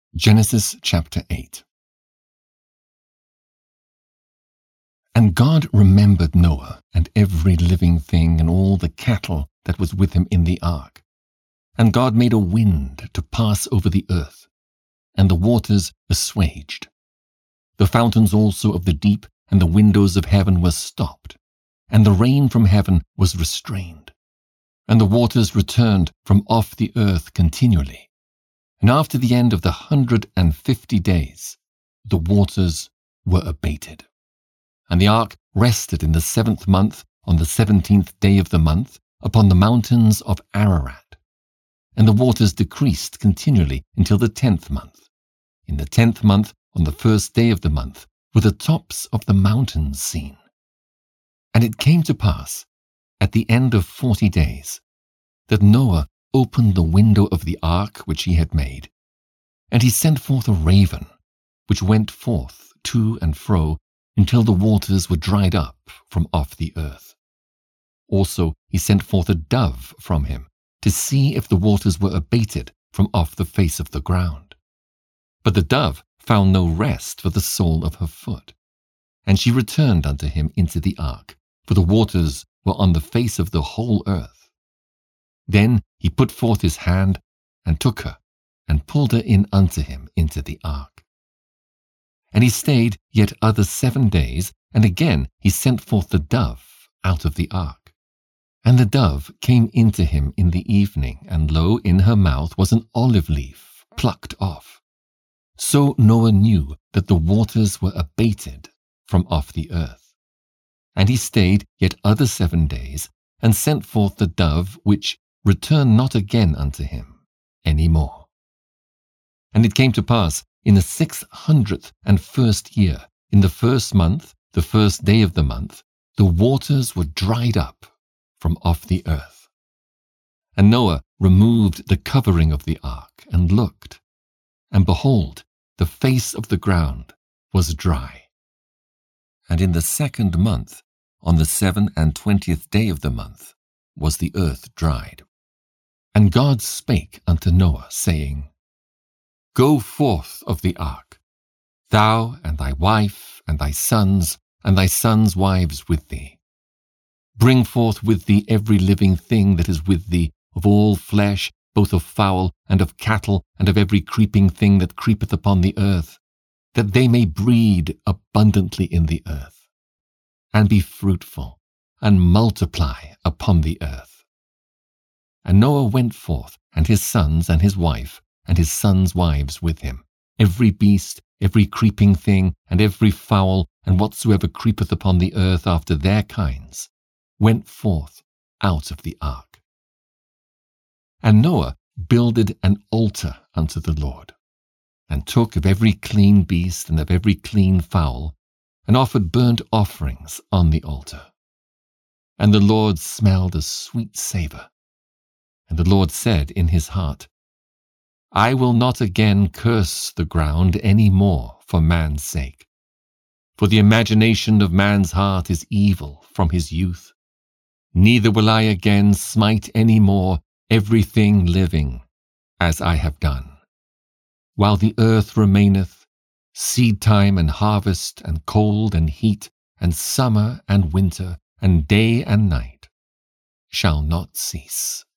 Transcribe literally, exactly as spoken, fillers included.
Genesis chapter eight. And God remembered Noah and every living thing and all the cattle that was with him in the ark. And God made a wind to pass over the earth, and the waters assuaged. The fountains also of the deep and the windows of heaven were stopped, and the rain from heaven was restrained. And the waters returned from off the earth continually. And after the end of the hundred and fifty days, the waters were abated. And the ark rested in the seventh month on the seventeenth day of the month upon the mountains of Ararat. And the waters decreased continually until the tenth month. In the tenth month, on the first day of the month, were the tops of the mountains seen. And it came to pass, at the end of forty days, that Noah opened the window of the ark which he had made, and he sent forth a raven, which went forth to and fro until the waters were dried up from off the earth. Also he sent forth a dove from him, to see if the waters were abated from off the face of the ground. But the dove found no rest for the sole of her foot. And she returned unto him into the ark, for the waters were on the face of the whole earth. Then he put forth his hand, and took her, and pulled her in unto him into the ark. And he stayed yet other seven days, and again he sent forth the dove out of the ark. And the dove came into him in the evening, and lo, in her mouth was an olive leaf plucked off. So Noah knew that the waters were abated from off the earth. And he stayed yet other seven days, and sent forth the dove, which returned not again unto him any more. And it came to pass in the six hundredth and first year, in the first month, the first day of the month, the waters were dried up from off the earth. And Noah removed the covering of the ark, and looked, and behold, the face of the ground was dry. And in the second month, on the seven and twentieth day of the month, was the earth dried. And God spake unto Noah, saying, Go forth of the ark, thou and thy wife and thy sons and thy sons' wives with thee. Bring forth with thee every living thing that is with thee, of all flesh, both of fowl and of cattle and of every creeping thing that creepeth upon the earth, that they may breed abundantly in the earth, and be fruitful, and multiply upon the earth. And Noah went forth, and his sons and his wife, and his sons' wives with him, every beast, every creeping thing, and every fowl, and whatsoever creepeth upon the earth after their kinds, went forth out of the ark. And Noah builded an altar unto the Lord, and took of every clean beast and of every clean fowl, and offered burnt offerings on the altar. And the Lord smelled a sweet savour. And the Lord said in his heart, I will not again curse the ground any more for man's sake. For the imagination of man's heart is evil from his youth. Neither will I again smite any more everything living, as I have done. While the earth remaineth, seed time and harvest, and cold and heat, and summer and winter, and day and night shall not cease.